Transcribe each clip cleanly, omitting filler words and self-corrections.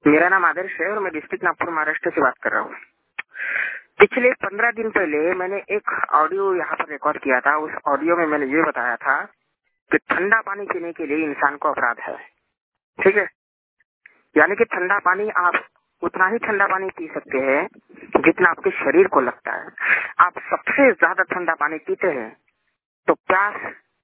मेरा नाम आदर्श है और मैं डिस्ट्रिक्ट नागपुर महाराष्ट्र से बात कर रहा हूँ। पिछले 15 दिन पहले मैंने एक ऑडियो यहाँ पर रिकॉर्ड किया था। उस ऑडियो में मैंने ये बताया था कि ठंडा पानी पीने के लिए इंसान को अपराध है। ठीक है, यानी कि ठंडा पानी आप उतना ही ठंडा पानी पी सकते हैं जितना आपके शरीर को लगता है। आप सबसे ज्यादा ठंडा पानी पीते हैं तो प्यास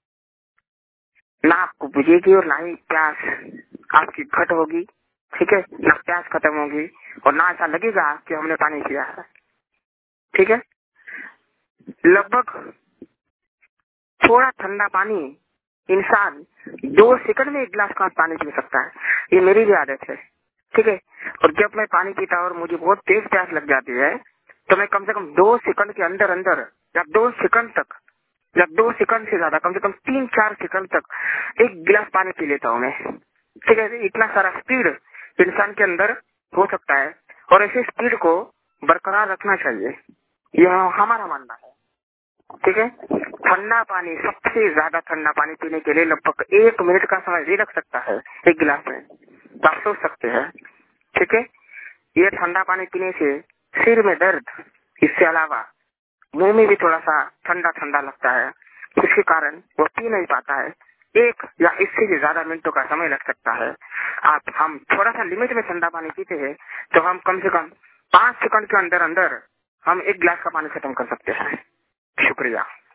ना आपको बुझेगी और ना ही प्यास आपकी घट होगी। ठीक है, ना प्यास खत्म होगी और ना ऐसा लगेगा कि हमने पानी पिया है। ठीक है, लगभग थोड़ा ठंडा पानी इंसान 2 सेकंड में 1 गिलास का पानी पी सकता है। ये मेरी भी आदत है। ठीक है, और जब मैं पानी पीता और मुझे बहुत तेज प्यास लग जाती है तो मैं कम से कम 2 सेकंड के अंदर अंदर या 2 सेकंड तक या 2 सेकंड से ज्यादा कम से कम 3-4 सेकंड तक 1 गिलास पानी पी लेता हूँ मैं। ठीक है, इतना सारा स्पीड इंसान के अंदर हो सकता है और ऐसे स्पीड को बरकरार रखना चाहिए, यह हमारा मानना है। ठीक है, ठंडा पानी, सबसे ज्यादा ठंडा पानी पीने के लिए लगभग 1 मिनट का समय भी लग सकता है 1 गिलास में, तो आप सोच सकते हैं। ठीक है, ये ठंडा पानी पीने से सिर में दर्द, इसके अलावा मुंह में भी थोड़ा सा ठंडा ठंडा लगता है, जिसके कारण वो पी नहीं पाता है। 1 या इससे भी ज्यादा मिनटों का समय लग सकता है। हम थोड़ा सा लिमिट में ठंडा पानी पीते हैं तो हम कम से कम 5 सेकंड के अंदर अंदर हम 1 गिलास का पानी खत्म कर सकते हैं। शुक्रिया।